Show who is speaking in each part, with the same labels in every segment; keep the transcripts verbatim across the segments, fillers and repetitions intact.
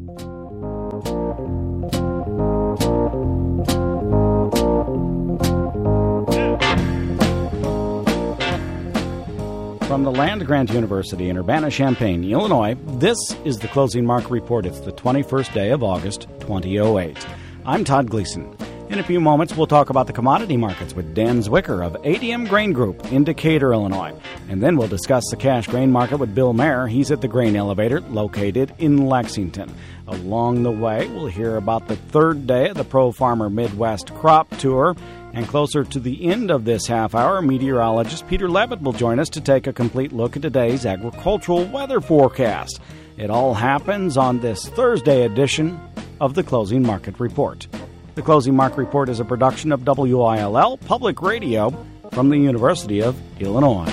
Speaker 1: From the land-grant University in Urbana-Champaign, Illinois, this is the Closing Market Report. It's the twenty-first day of August, twenty oh eight. I'm Todd Gleason. In a few moments, we'll talk about the commodity markets with Dan Zwicker of A D M Grain Group in Decatur, Illinois. And then we'll discuss the cash grain market with Bill Mayer. He's at the Grain Elevator located in Lexington. Along the way, we'll hear about the third day of the Pro Farmer Midwest Crop Tour. And closer to the end of this half hour, meteorologist Peter Levitt will join us to take a complete look at today's agricultural weather forecast. It all happens on this Thursday edition of the Closing Market Report. The Closing Market Report is a production of W I L L Public Radio from the University of Illinois.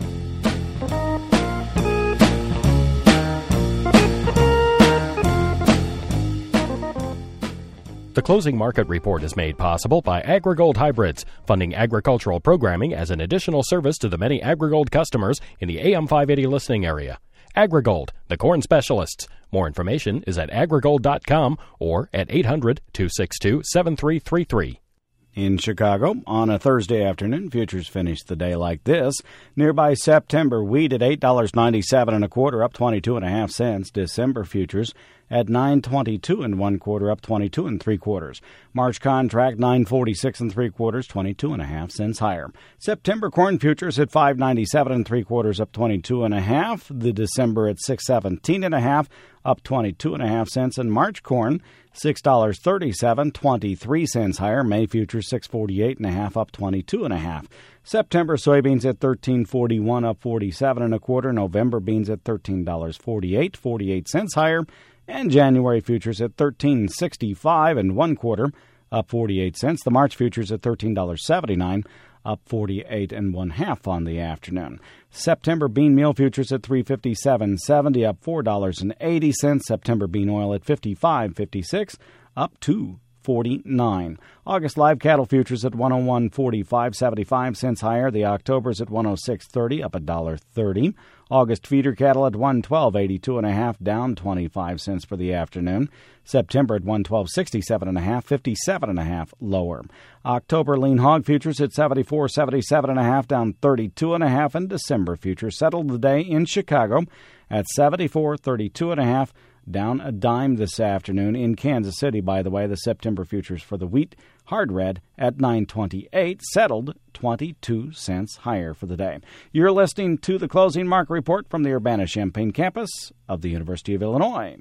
Speaker 2: The Closing Market Report is made possible by AgriGold Hybrids, funding agricultural programming as an additional service to the many AgriGold customers in the A M five eighty listening area. AgriGold, the corn specialists. More information is at agrigold dot com or at eight hundred, two six two, seven three three three.
Speaker 1: In Chicago, on a Thursday afternoon, futures finished the day like this. Nearby September wheat at eight dollars and ninety-seven cents and a quarter, up twenty-two and a half cents. December futures at nine twenty-two and one quarter, up twenty-two and three quarters. March contract nine forty-six and three quarters, twenty-two and a half cents higher. September corn futures at five ninety-seven and three quarters, up twenty-two and a half. The December at six seventeen and a half, up twenty-two and a half cents. And March corn six dollars and thirty-seven cents, twenty-three cents higher. May futures six forty-eight and a half, up twenty-two and a half. September soybeans at thirteen forty-one, up forty-seven and a quarter. November beans at thirteen dollars and forty-eight cents, forty-eight cents higher. And January futures at thirteen sixty-five and one quarter, up forty-eight cents. The March futures at thirteen dollars and seventy-nine cents, up forty-eight and one half on the afternoon. September bean meal futures at three fifty-seven seventy, up four dollars and eighty cents. September bean oil at fifty-five fifty-six, up two forty-nine. August live cattle futures at one oh one forty-five, seventy-five cents higher. The October's at one oh six thirty, up one dollar thirty. August feeder cattle at one twelve eighty-two and a half, down twenty-five cents for the afternoon. September at one twelve sixty-seven and a half, fifty-seven and a half lower. October lean hog futures at seventy-four seventy-seven and a half, down thirty-two and a half, and December futures settled the day in Chicago at seventy-four thirty-two and a half, down a dime this afternoon. In Kansas City, by the way, the September futures for the wheat hard red at nine twenty-eight, settled twenty-two cents higher for the day. You're listening to the Closing Market Report from the Urbana-Champaign campus of the University of Illinois.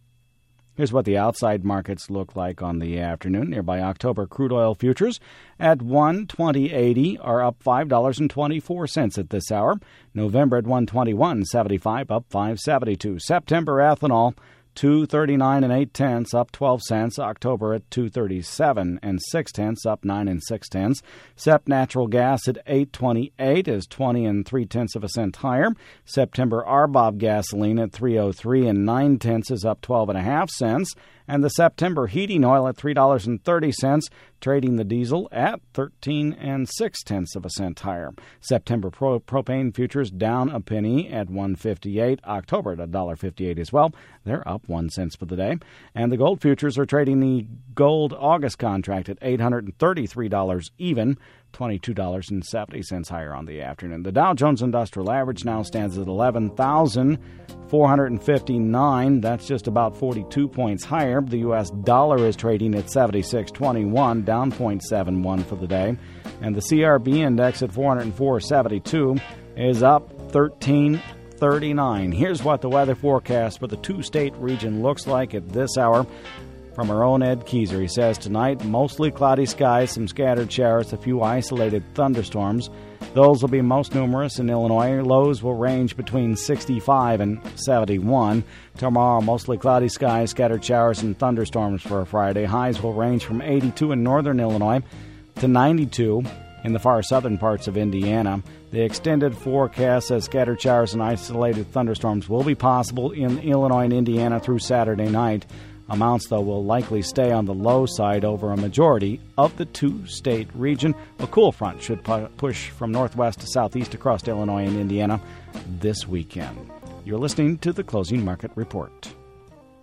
Speaker 1: Here's what the outside markets look like on the afternoon. Nearby October crude oil futures at one twenty eighty are up five dollars and twenty-four cents at this hour. November at one twenty-one seventy-five, up five seventy-two. September ethanol two thirty-nine and eight tenths, up twelve cents. October at two thirty-seven and six tenths, up nine and six tenths. Sep natural gas at eight twenty-eight is twenty and three tenths of a cent higher. September R B O B gasoline at three oh three and nine tenths is up twelve and a half cents. And the September heating oil at three dollars and thirty cents, trading the diesel at thirteen and six tenths of a cent higher. September pro- propane futures down a penny at one fifty-eight. October at one dollar fifty-eight as well. They're up one cent for the day. And the gold futures are trading the gold August contract at eight hundred thirty-three dollars even, twenty-two dollars and seventy cents higher on the afternoon. The Dow Jones Industrial Average now stands at eleven thousand four hundred fifty-nine. That's just about forty-two points higher. The U S dollar is trading at seventy-six twenty-one, down zero point seven one for the day. And the C R B index at four oh four seventy-two is up thirteen thirty-nine. Here's what the weather forecast for the two-state region looks like at this hour. From our own Ed Keyser, he says, tonight, mostly cloudy skies, some scattered showers, a few isolated thunderstorms. Those will be most numerous in Illinois. Lows will range between sixty-five and seventy-one. Tomorrow, mostly cloudy skies, scattered showers, and thunderstorms for a Friday. Highs will range from eighty-two in northern Illinois to ninety-two in the far southern parts of Indiana. The extended forecast says scattered showers and isolated thunderstorms will be possible in Illinois and Indiana through Saturday night. Amounts, though, will likely stay on the low side over a majority of the two-state region. A cool front should pu- push from northwest to southeast across Illinois and Indiana this weekend. You're listening to the Closing Market Report.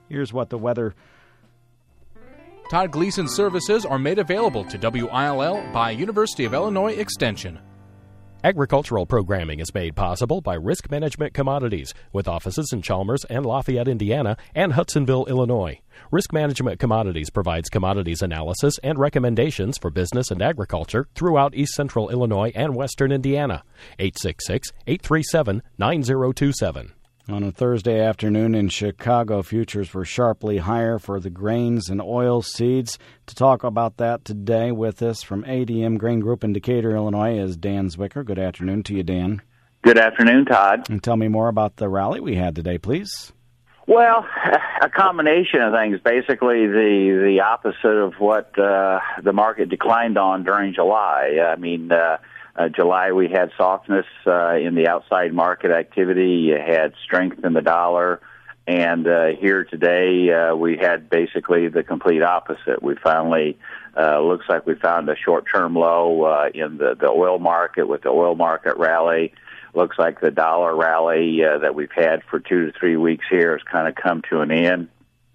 Speaker 1: Here's what the weather...
Speaker 3: Todd Gleason services are made available to W I L L by University of Illinois Extension.
Speaker 2: Agricultural programming is made possible by Risk Management Commodities, with offices in Chalmers and Lafayette, Indiana, and Hudsonville, Illinois. Risk Management Commodities provides commodities analysis and recommendations for business and agriculture throughout East Central Illinois and Western Indiana. eight six six, eight three seven, nine zero two seven.
Speaker 1: On a Thursday afternoon in Chicago, futures were sharply higher for the grains and oil seeds. To talk about that today with us from A D M Grain Group in Decatur, Illinois, is Dan Zwicker. Good afternoon to you, Dan.
Speaker 4: Good afternoon, Todd.
Speaker 1: And tell me more about the rally we had today, please.
Speaker 4: Well, a combination of things. Basically, the the opposite of what uh, the market declined on during July. I mean, uh, uh, July we had softness uh, in the outside market activity. You had strength in the dollar. And uh, here today, uh, we had basically the complete opposite. We finally, uh, looks like we found a short-term low uh, in the, the oil market with the oil market rally. Looks like the dollar rally uh, that we've had for two to three weeks here has kind of come to an end,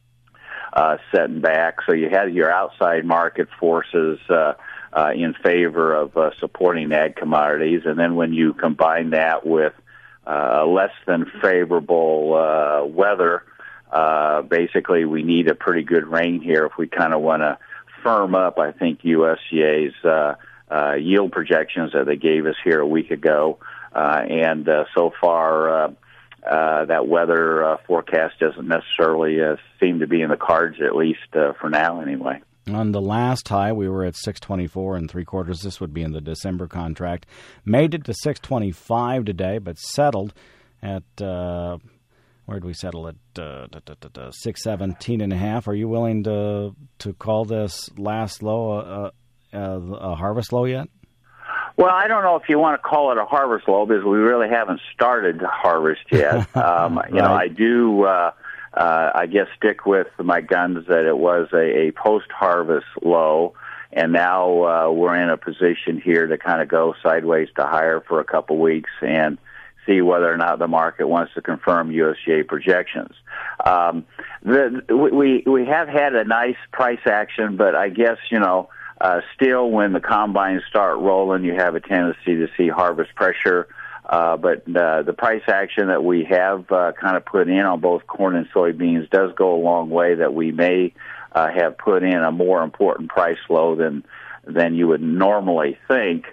Speaker 4: uh, setting back. So you had your outside market forces uh, uh, in favor of uh, supporting ag commodities. And then when you combine that with uh, less than favorable uh, weather, uh, basically we need a pretty good rain here if we kind of want to firm up, I think, U S D A's uh, uh, yield projections that they gave us here a week ago. Uh, and uh, so far, uh, uh, that weather uh, forecast doesn't necessarily uh, seem to be in the cards, at least uh, for now anyway.
Speaker 1: On the last high, we were at six twenty-four and three quarters. This would be in the December contract. Made it to six twenty-five today, but settled at, uh, where did we settle at? Uh, da, da, da, da, six seventeen and a half. Are you willing to to call this last low a, a, a harvest low yet?
Speaker 4: Well, I don't know if you want to call it a harvest low because we really haven't started to harvest yet. Um,
Speaker 1: right.
Speaker 4: You know, I do, uh, uh, I guess, stick with my guns that it was a, a post-harvest low, and now uh, we're in a position here to kind of go sideways to higher for a couple weeks and see whether or not the market wants to confirm U S D A projections. Um, the, we we have had a nice price action, but I guess, you know, Uh, still, when the combines start rolling, you have a tendency to see harvest pressure. Uh, but uh, the price action that we have uh, kind of put in on both corn and soybeans does go a long way that we may uh, have put in a more important price low than than you would normally think.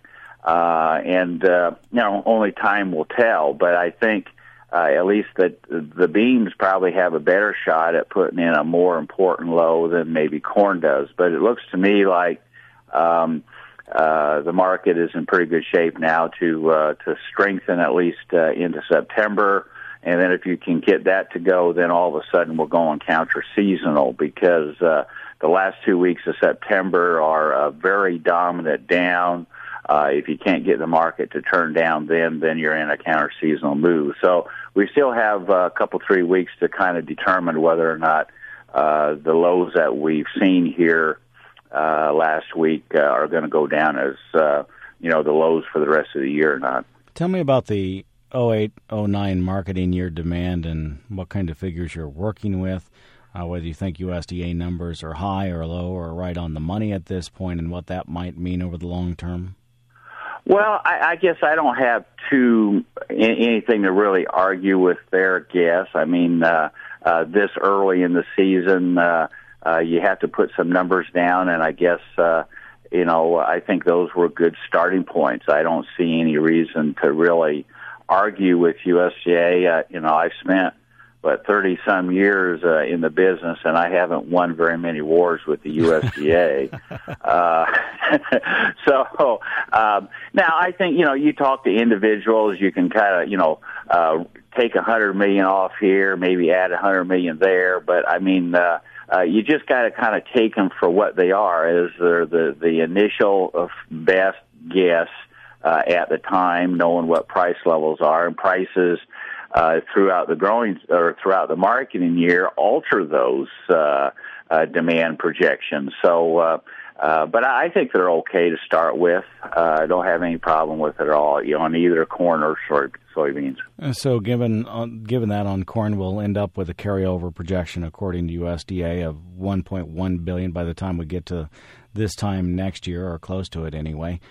Speaker 4: Uh, and, uh, you know, only time will tell. But I think uh, at least that the beans probably have a better shot at putting in a more important low than maybe corn does. But it looks to me like Um, uh, the market is in pretty good shape now to uh, to strengthen at least uh, into September, and then if you can get that to go, then all of a sudden we're going counter-seasonal because uh, the last two weeks of September are uh, very dominant down. Uh, if you can't get the market to turn down then, then you're in a counter-seasonal move. So we still have a couple, three weeks to kind of determine whether or not uh, the lows that we've seen here Uh, last week uh, are going to go down as, uh, you know, the lows for the rest of the year or not.
Speaker 1: Tell me about the oh eight oh nine marketing year demand and what kind of figures you're working with, uh, whether you think U S D A numbers are high or low or right on the money at this point, and what that might mean over the long term.
Speaker 4: Well, I, I guess I don't have too anything to really argue with their guess. I mean, uh, uh, this early in the season, uh, Uh, you have to put some numbers down, and I guess, uh, you know, I think those were good starting points. I don't see any reason to really argue with U S D A. Uh, you know, I've spent, what, thirty-some years uh, in the business, and I haven't won very many wars with the U S D A. uh, so um, now I think, you know, you talk to individuals, you can kind of, you know, uh, take one hundred million dollars off here, maybe add one hundred million dollars there, but, I mean, uh, Uh, you just got to kind of take them for what they are, as they're the, the initial best guess uh, at the time, knowing what price levels are, and prices uh, throughout the growing or throughout the marketing year alter those uh, uh, demand projections. So, uh, uh, but I think they're okay to start with. Uh, I don't have any problem with it at all, you know, on either corn or soy, soybeans.
Speaker 1: So given uh, given that on corn, we'll end up with a carryover projection, according to U S D A, of one point one billion dollars by the time we get to this time next year, or close to it anyway.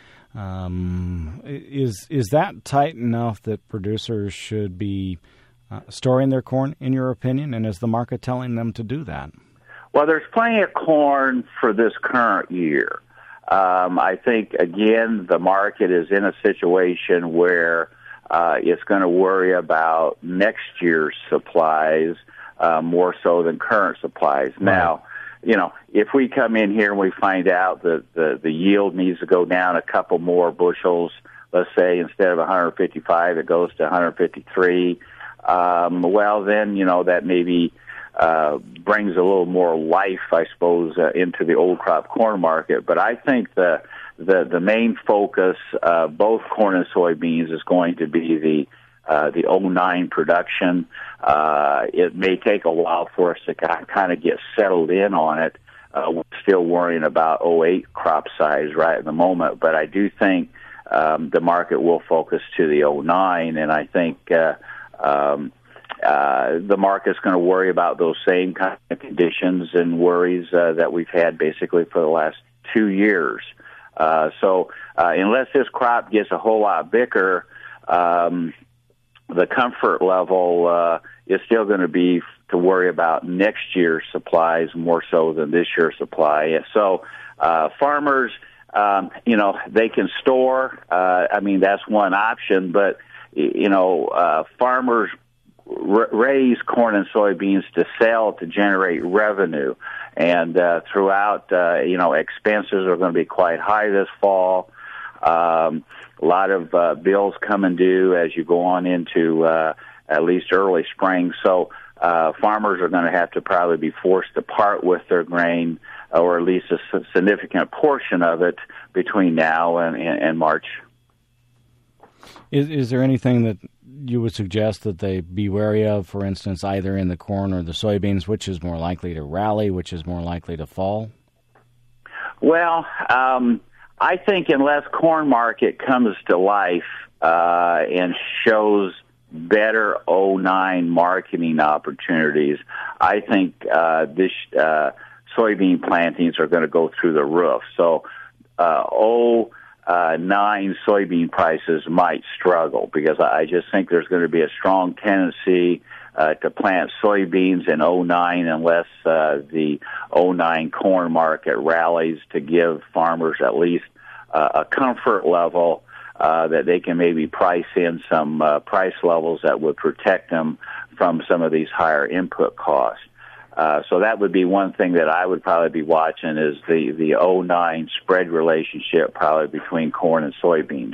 Speaker 1: Um, is is that tight enough that producers should be uh, storing their corn, in your opinion, and is the market telling them to do that?
Speaker 4: Well, there's plenty of corn for this current year. Um, I think, again, the market is in a situation where uh, it's going to worry about next year's supplies uh, more so than current supplies. Right. Now, you know, if we come in here and we find out that the, the yield needs to go down a couple more bushels, let's say instead of one hundred fifty-five, it goes to one hundred fifty-three, um, well, then, you know, that maybe Uh, brings a little more life, I suppose, uh, into the old crop corn market. But I think the the, the main focus, uh, both corn and soybeans, is going to be the uh, the oh nine production. Uh, it may take a while for us to kind of get settled in on it. Uh, we're still worrying about oh eight crop size right at the moment, but I do think um, the market will focus to the oh nine, and I think uh, um, Uh, the market's going to worry about those same kind of conditions and worries uh, that we've had basically for the last two years. Uh, so uh, unless this crop gets a whole lot bigger, um, the comfort level uh, is still going to be to worry about next year's supplies more so than this year's supply. So uh, farmers, um, you know, they can store. Uh, I mean, that's one option, but, you know, uh, farmers raise corn and soybeans to sell to generate revenue, and uh, throughout, uh, you know, expenses are going to be quite high this fall. Um, a lot of uh, bills coming due as you go on into uh, at least early spring. So uh, farmers are going to have to probably be forced to part with their grain, or at least a significant portion of it, between now and, and, and March.
Speaker 1: Is, is there anything that you would suggest that they be wary of, for instance, either in the corn or the soybeans, which is more likely to rally, which is more likely to fall?
Speaker 4: Well, um, I think unless corn market comes to life uh, and shows better oh nine marketing opportunities, I think uh, this uh, soybean plantings are going to go through the roof. So, uh, oh. Uh, nine soybean prices might struggle, because I just think there's going to be a strong tendency uh, to plant soybeans in oh nine unless uh, the oh nine corn market rallies, to give farmers at least uh, a comfort level uh, that they can maybe price in some uh, price levels that would protect them from some of these higher input costs. Uh, so that would be one thing that I would probably be watching, is the, the oh nine spread relationship probably between corn and soybeans.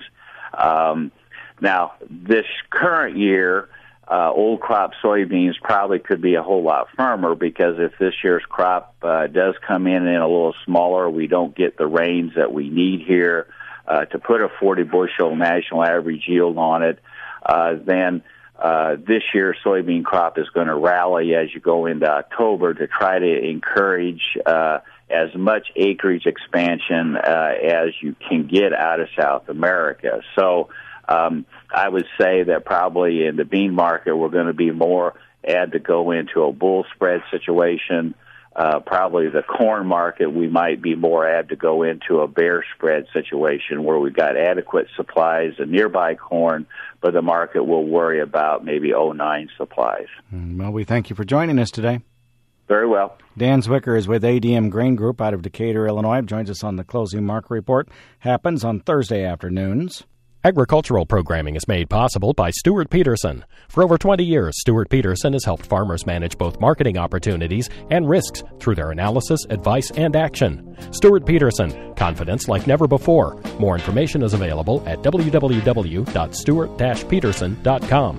Speaker 4: Um, now, this current year, uh, old crop soybeans probably could be a whole lot firmer, because if this year's crop uh, does come in and a little smaller, we don't get the rains that we need here uh, to put a forty bushel national average yield on it, uh, then Uh, this year's soybean crop is going to rally as you go into October to try to encourage uh, as much acreage expansion uh, as you can get out of South America. So um, I would say that probably in the bean market we're going to be more apt to go into a bull spread situation. Uh, probably the corn market, we might be more apt to go into a bear spread situation where we've got adequate supplies of nearby corn, but the market will worry about maybe oh nine supplies.
Speaker 1: Well, we thank you for joining us today.
Speaker 4: Very well.
Speaker 1: Dan Zwicker is with A D M Grain Group out of Decatur, Illinois. Joins us on the Closing Market Report. Happens on Thursday afternoons.
Speaker 2: Agricultural programming is made possible by Stuart Peterson. For over twenty years, Stuart Peterson has helped farmers manage both marketing opportunities and risks through their analysis, advice, and action. Stuart Peterson, confidence like never before. More information is available at w w w dot stuart dash peterson dot com.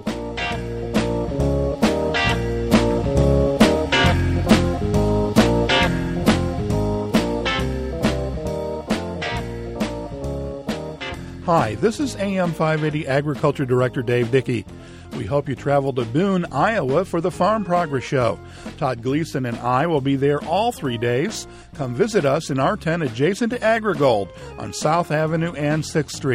Speaker 5: Hi, this is A M five eighty Agriculture Director Dave Dickey. We hope you travel to Boone, Iowa for the Farm Progress Show. Todd Gleason and I will be there all three days. Come visit us in our tent adjacent to AgriGold on South Avenue and sixth Street.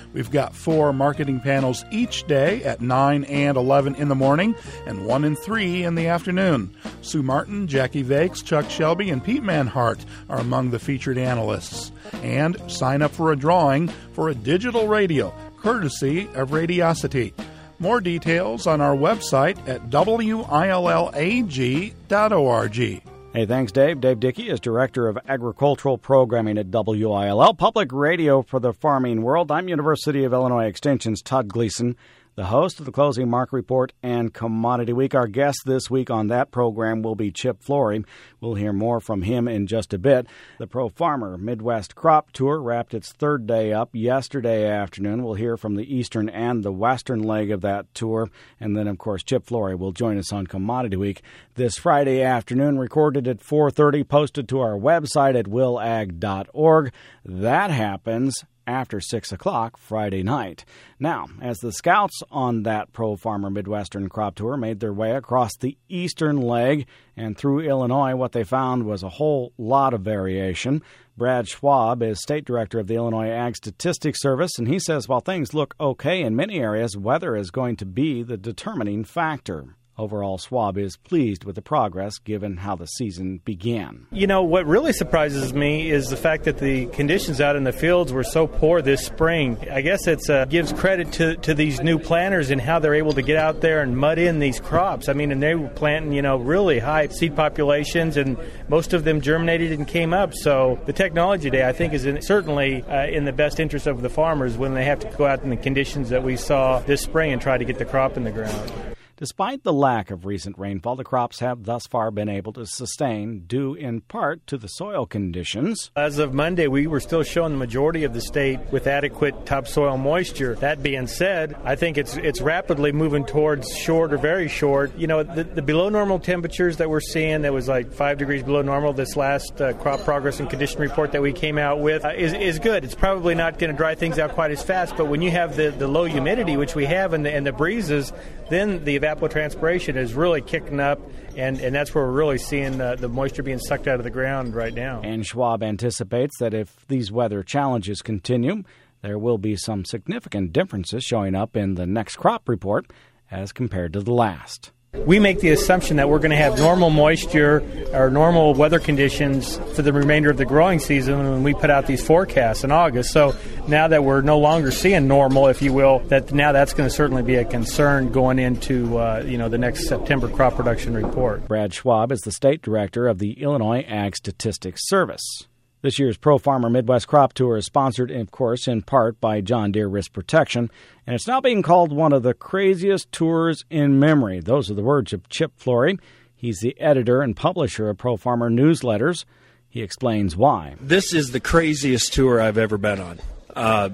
Speaker 5: We've got four marketing panels each day at nine and eleven in the morning and one and three in the afternoon. Sue Martin, Jackie Vakes, Chuck Shelby, and Pete Manhart are among the featured analysts. And sign up for a drawing for a digital radio, courtesy of Radiosity. More details on our website at W I L L A G dot org.
Speaker 1: Hey, thanks, Dave. Dave Dickey is Director of Agricultural Programming at W I L L, Public Radio for the Farming World. I'm University of Illinois Extension's Todd Gleason, the host of the Closing Market Report and Commodity Week. Our guest this week on that program will be Chip Flory. We'll hear more from him in just a bit. The Pro Farmer Midwest Crop Tour wrapped its third day up yesterday afternoon. We'll hear from the eastern and the western leg of that tour. And then, of course, Chip Flory will join us on Commodity Week this Friday afternoon, recorded at four thirty, posted to our website at will ag dot org. That happens after six o'clock Friday night. Now, as the scouts on that Pro Farmer Midwestern Crop Tour made their way across the eastern leg and through Illinois, what they found was a whole lot of variation. Brad Schwab is State Director of the Illinois Ag Statistics Service, and he says while things look okay in many areas, weather is going to be the determining factor. Overall, Schwab is pleased with the progress given how the season began.
Speaker 6: You know, what really surprises me is the fact that the conditions out in the fields were so poor this spring. I guess it uh, gives credit to, to these new planters and how they're able to get out there and mud in these crops. I mean, and they were planting, you know, really high seed populations, and most of them germinated and came up. So the technology today, I think, is in, certainly uh, in the best interest of the farmers when they have to go out in the conditions that we saw this spring and try to get the crop in the ground.
Speaker 1: Despite the lack of recent rainfall, the crops have thus far been able to sustain, due in part to the soil conditions.
Speaker 6: As of Monday, we were still showing the majority of the state with adequate topsoil moisture. That being said, I think it's it's rapidly moving towards short or very short. You know, the, the below normal temperatures that we're seeing, that was like five degrees below normal this last uh, crop progress and condition report that we came out with, uh, is, is good. It's probably not going to dry things out quite as fast, but when you have the, the low humidity, which we have, and the, and the breezes, then the evapotranspiration is really kicking up, and, and that's where we're really seeing uh, the moisture being sucked out of the ground right now.
Speaker 1: And Schwab anticipates that if these weather challenges continue, there will be some significant differences showing up in the next crop report as compared to the last.
Speaker 6: We make the assumption that we're going to have normal moisture or normal weather conditions for the remainder of the growing season when we put out these forecasts in August. So now that we're no longer seeing normal, if you will, that now that's going to certainly be a concern going into uh, you know the next September crop production report.
Speaker 1: Brad Schwab is the State Director of the Illinois Ag Statistics Service. This year's Pro Farmer Midwest Crop Tour is sponsored, of course, in part by John Deere Risk Protection, and it's now being called one of the craziest tours in memory. Those are the words of Chip Flory. He's the editor and publisher of Pro Farmer newsletters. He explains why.
Speaker 7: This is the craziest tour I've ever been on. Uh,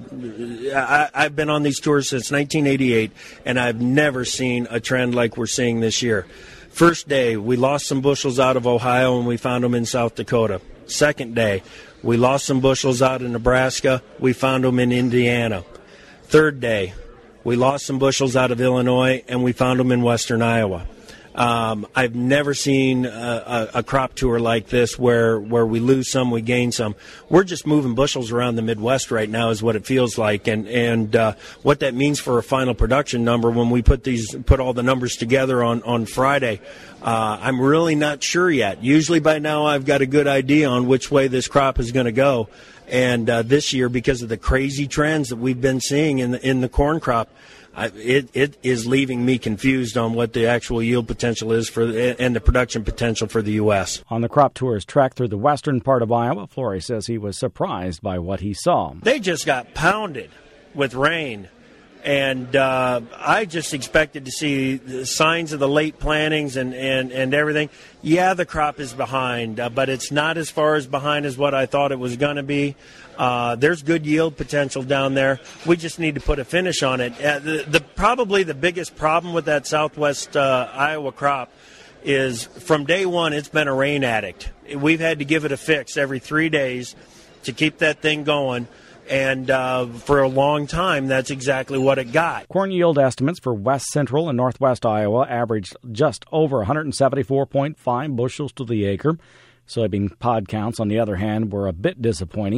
Speaker 7: I, I've been on these tours since nineteen eighty-eight, and I've never seen a trend like we're seeing this year. First day, we lost some bushels out of Ohio, and we found them in South Dakota. Second day, we lost some bushels out in Nebraska. We found them in Indiana. Third day, we lost some bushels out of Illinois, and we found them in western Iowa. Um, I've never seen a, a, a crop tour like this where, where we lose some, we gain some. We're just moving bushels around the Midwest right now is what it feels like, and, and uh, what that means for a final production number when we put these put all the numbers together on, on Friday. Uh, I'm really not sure yet. Usually by now I've got a good idea on which way this crop is going to go. And uh, this year, because of the crazy trends that we've been seeing in the, in the corn crop, I, it, it is leaving me confused on what the actual yield potential is for and the production potential for the U S.
Speaker 1: On the crop tour's trek through the western part of Iowa, Flory says he was surprised by what he saw.
Speaker 7: They just got pounded with rain. And uh, I just expected to see the signs of the late plantings and, and, and everything. Yeah, the crop is behind, uh, but it's not as far as behind as what I thought it was going to be. Uh, there's good yield potential down there. We just need to put a finish on it. Uh, the, the probably the biggest problem with that southwest uh, Iowa crop is from day one it's been a rain addict. We've had to give it a fix every three days to keep that thing going. And uh, for a long time, that's exactly what it got.
Speaker 1: Corn yield estimates for west central and northwest Iowa averaged just over one seventy-four point five bushels to the acre. Soybean pod counts, on the other hand, were a bit disappointing.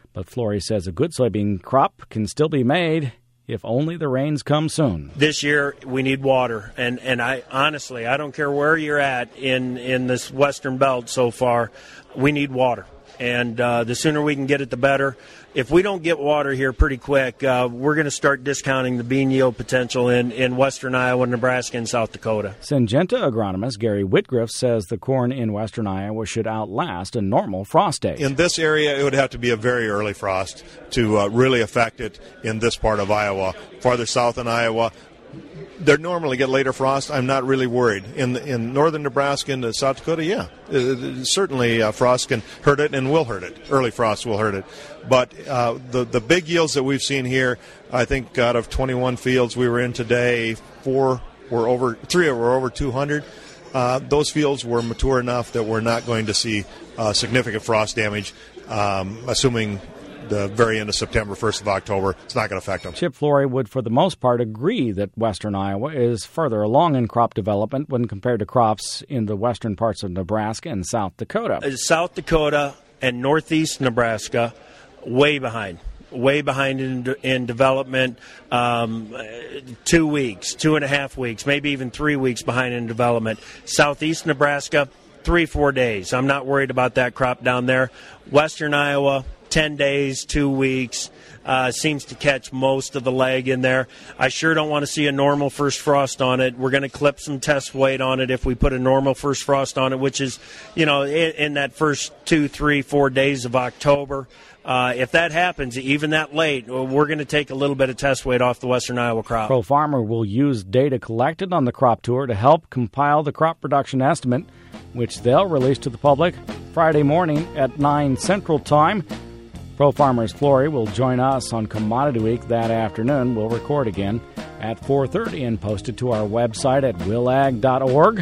Speaker 1: But Flory says a good soybean crop can still be made if only the rains come soon.
Speaker 7: This year, we need water. And, and I honestly, I don't care where you're at in, in this western belt so far, we need water. And uh, the sooner we can get it, the better. If we don't get water here pretty quick, uh, we're going to start discounting the bean yield potential in, in western Iowa, Nebraska, and South Dakota.
Speaker 1: Syngenta agronomist Gary Whitgriff says the corn in western Iowa should outlast a normal frost day.
Speaker 8: In this area, it would have to be a very early frost to uh, really affect it in this part of Iowa. Farther south in Iowa, they normally get later frost. I'm not really worried. In in northern Nebraska and South Dakota, yeah, uh, certainly uh, frost can hurt it and will hurt it. Early frost will hurt it. But uh, the the big yields that we've seen here, I think out of twenty-one fields we were in today, four were over, three were over two hundred. Uh, those fields were mature enough that we're not going to see uh, significant frost damage, um, assuming the very end of September, first of October. It's not going to affect them.
Speaker 1: Chip Flory would, for the most part, agree that western Iowa is further along in crop development when compared to crops in the western parts of Nebraska and South Dakota.
Speaker 7: South Dakota and northeast Nebraska, way behind. Way behind in, in development, um, two weeks, two and a half weeks, maybe even three weeks behind in development. Southeast Nebraska, three, four days. I'm not worried about that crop down there. Western Iowa, ten days, two weeks, uh, seems to catch most of the leg in there. I sure don't want to see a normal first frost on it. We're going to clip some test weight on it if we put a normal first frost on it, which is, you know, in, in that first two, three, four days of October. Uh, if that happens, even that late, we're going to take a little bit of test weight off the western Iowa crop.
Speaker 1: Pro Farmer will use data collected on the crop tour to help compile the crop production estimate, which they'll release to the public Friday morning at nine Central Time. Pro Farmer's Flory will join us on Commodity Week that afternoon. We'll record again at four thirty and post it to our website at willag dot org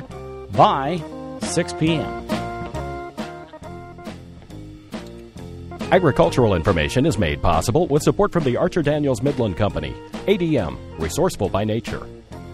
Speaker 1: by six p.m.
Speaker 2: Agricultural information is made possible with support from the Archer Daniels Midland Company. A D M, resourceful by nature.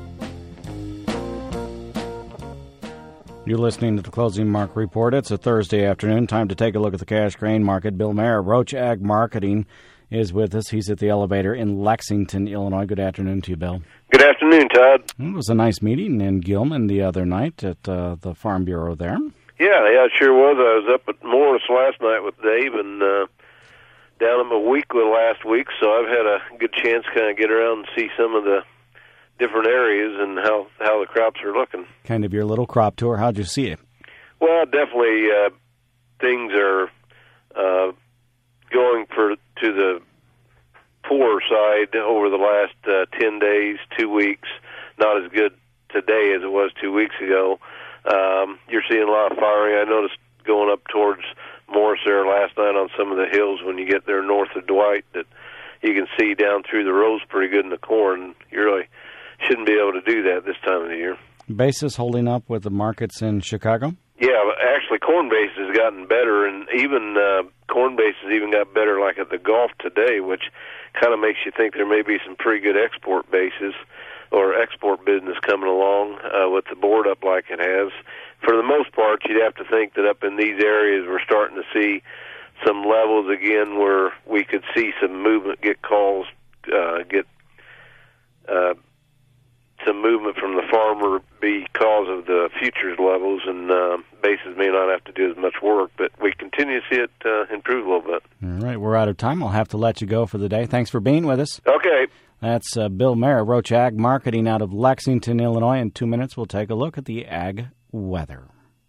Speaker 1: You're listening to the Closing Mark Report. It's a Thursday afternoon. Time to take a look at the cash grain market. Bill Mayer, Roach Ag Marketing, is with us. He's at the elevator in Lexington, Illinois. Good afternoon to you, Bill.
Speaker 9: Good afternoon, Todd.
Speaker 1: It was a nice meeting in Gilman the other night at uh, the Farm Bureau there.
Speaker 9: Yeah, yeah, it sure was. I was up at Morris last night with Dave and uh, down in Moweaqua last week, so I've had a good chance to kind of get around and see some of the different areas and how how the crops are looking.
Speaker 1: Kind of your little crop tour. How'd you see it?
Speaker 9: Well, definitely uh, things are uh, going for to the poor side over the last uh, ten days, two weeks. Not as good today as it was two weeks ago. Um, you're seeing a lot of firing. I noticed going up towards Morris there last night on some of the hills when you get there north of Dwight that you can see down through the rows pretty good in the corn. You really shouldn't be able to do that this time of the year.
Speaker 1: Basis holding up with the markets in Chicago?
Speaker 9: Yeah, actually corn basis has gotten better, and even uh, corn basis even got better like at the Gulf today, which kind of makes you think there may be some pretty good export bases or export business coming along uh, with the board up like it has. For the most part, you'd have to think that up in these areas we're starting to see some levels again where we could see some movement, get calls, uh, get uh, some movement from the farmer because of the futures levels, and uh, bases may not have to do as much work, but we continue to see it uh, improve a little bit.
Speaker 1: All right, we're out of time. I'll have to let you go for the day. Thanks for being with us.
Speaker 9: Okay.
Speaker 1: That's uh, Bill Mayer, Roach Ag Marketing out of Lexington, Illinois. In two minutes, we'll take a look at the ag weather.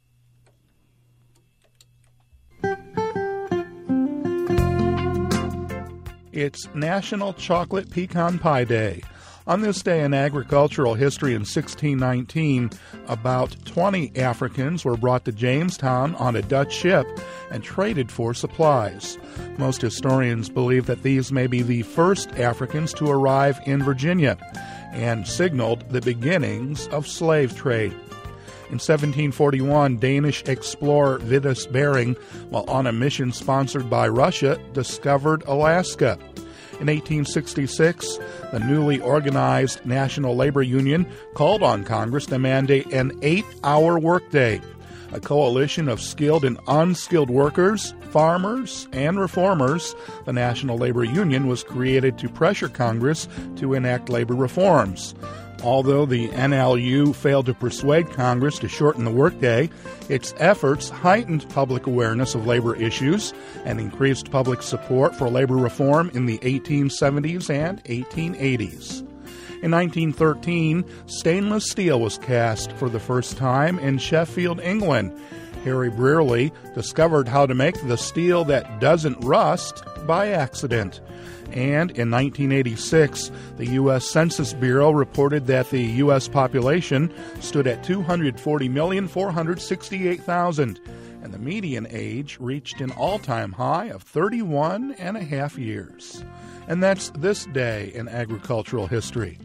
Speaker 5: It's National Chocolate Pecan Pie Day. On this day in agricultural history in sixteen nineteen, about twenty Africans were brought to Jamestown on a Dutch ship and traded for supplies. Most historians believe that these may be the first Africans to arrive in Virginia and signaled the beginnings of slave trade. In seventeen forty-one, Danish explorer Vitus Bering, while on a mission sponsored by Russia, discovered Alaska. In eighteen sixty-six, the newly organized National Labor Union called on Congress to mandate an eight-hour workday. a coalition of skilled and unskilled workers, farmers, and reformers, the National Labor Union was created to pressure Congress to enact labor reforms. Although the N L U failed to persuade Congress to shorten the workday, its efforts heightened public awareness of labor issues and increased public support for labor reform in the eighteen seventies and eighteen eighties. In nineteen thirteen, stainless steel was cast for the first time in Sheffield, England. Harry Brearley discovered how to make the steel that doesn't rust by accident. And in nineteen eighty-six, the U S Census Bureau reported that the U S population stood at two hundred forty million, four hundred sixty-eight thousand, and the median age reached an all-time high of thirty-one and a half years. And that's this day in agricultural history.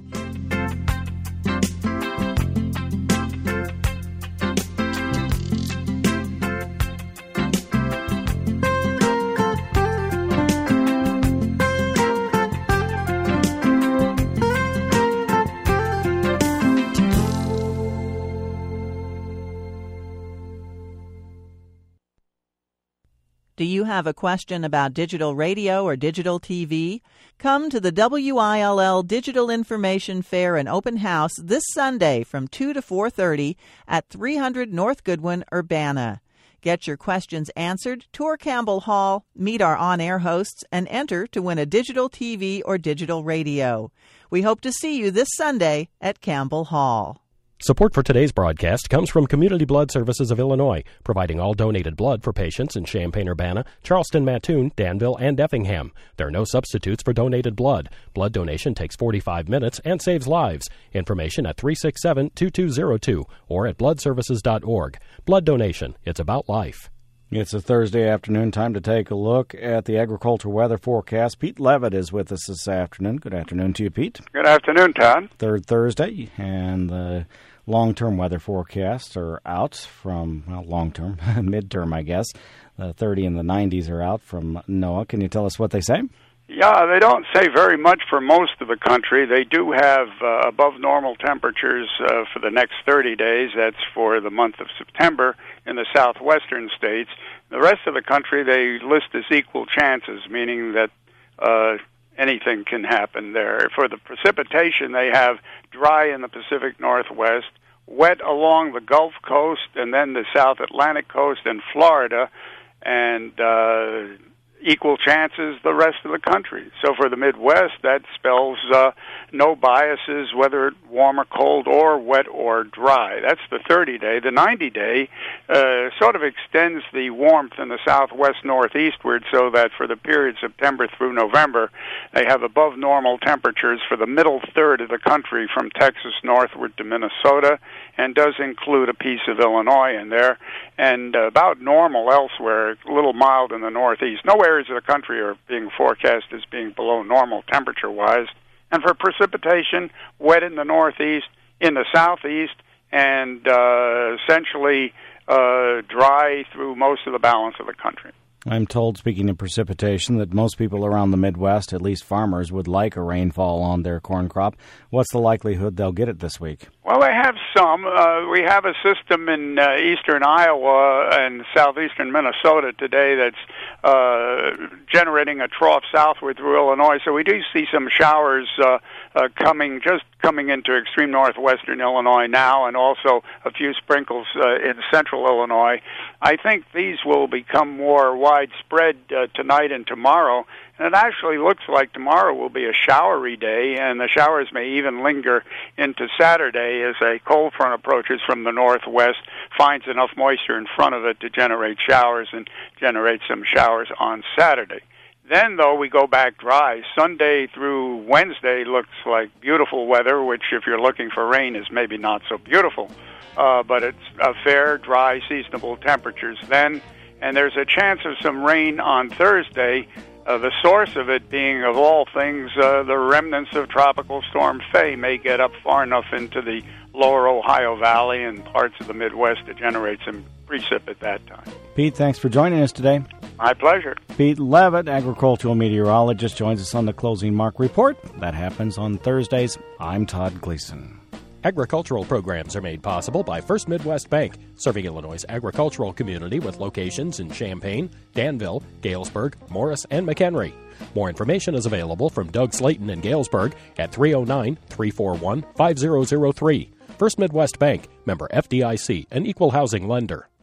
Speaker 10: Do you have a question about digital radio or digital T V? Come to the W I L L Digital Information Fair and Open House this Sunday from two to four thirty at three hundred North Goodwin, Urbana. Get your questions answered, tour Campbell Hall, meet our on-air hosts, and enter to win a digital T V or digital radio. We hope to see you this Sunday at Campbell Hall.
Speaker 2: Support for today's broadcast comes from Community Blood Services of Illinois, providing all donated blood for patients in Champaign-Urbana, Charleston-Mattoon, Danville, and Effingham. There are no substitutes for donated blood. Blood donation takes forty-five minutes and saves lives. Information at three six seven, two two zero two or at blood services dot org. Blood donation, it's about life.
Speaker 1: It's a Thursday afternoon, time to take a look at the agricultural weather forecast. Pete Levitt is with us this afternoon. Good afternoon to you, Pete.
Speaker 11: Good afternoon, Todd.
Speaker 1: Third Thursday, and the long-term weather forecasts are out from, well, long-term, mid-term, I guess. The thirty and the nineties are out from NOAA. Can you tell us what they say?
Speaker 11: Yeah, they don't say very much for most of the country. They do have uh, above normal temperatures uh, for the next thirty days. That's for the month of September in the southwestern states. The rest of the country they list as equal chances, meaning that uh, anything can happen there. For the precipitation, they have dry in the Pacific Northwest, wet along the Gulf Coast, and then the South Atlantic coast and Florida, and uh, equal chances the rest of the country. So for the Midwest, that spells uh, no biases, whether warm or cold or wet or dry. That's the thirty-day. The ninety-day uh, sort of extends the warmth in the southwest northeastward so that for the period September through November, they have above normal temperatures for the middle third of the country from Texas northward to Minnesota, and does include a piece of Illinois in there, and uh, about normal elsewhere, a little mild in the northeast. No areas of the country are being forecast as being below normal temperature-wise. And for precipitation, wet in the northeast, in the southeast, and uh, essentially uh, dry through most of the balance of the country.
Speaker 1: I'm told, speaking of precipitation, that most people around the Midwest, at least farmers, would like a rainfall on their corn crop. What's the likelihood they'll get it this week?
Speaker 11: Well, they have some. Uh, we have a system in uh, eastern Iowa and southeastern Minnesota today that's uh, generating a trough southward through Illinois. So we do see some showers uh, uh, coming, just coming into extreme northwestern Illinois now, and also a few sprinkles uh, in central Illinois. I think these will become more widespread uh, tonight and tomorrow. And it actually looks like tomorrow will be a showery day, and the showers may even linger into Saturday as a cold front approaches from the northwest, finds enough moisture in front of it to generate showers and generate some showers on Saturday. Then, though, we go back dry. Sunday through Wednesday looks like beautiful weather, which if you're looking for rain is maybe not so beautiful. Uh, but it's a fair, dry, seasonable temperatures then. And there's a chance of some rain on Thursday, uh, the source of it being, of all things, uh, the remnants of Tropical Storm Faye may get up far enough into the lower Ohio Valley and parts of the Midwest to generate some precip at that time.
Speaker 1: Pete, thanks for joining us today.
Speaker 11: My pleasure.
Speaker 1: Pete Levitt, agricultural meteorologist, joins us on the Closing Mark Report. That happens on Thursdays. I'm Todd Gleason.
Speaker 2: Agricultural programs are made possible by First Midwest Bank, serving Illinois' agricultural community with locations in Champaign, Danville, Galesburg, Morris, and McHenry. More information is available from Doug Slayton in Galesburg at three oh nine, three four one, five oh oh three. First Midwest Bank, member F D I C, an equal housing lender.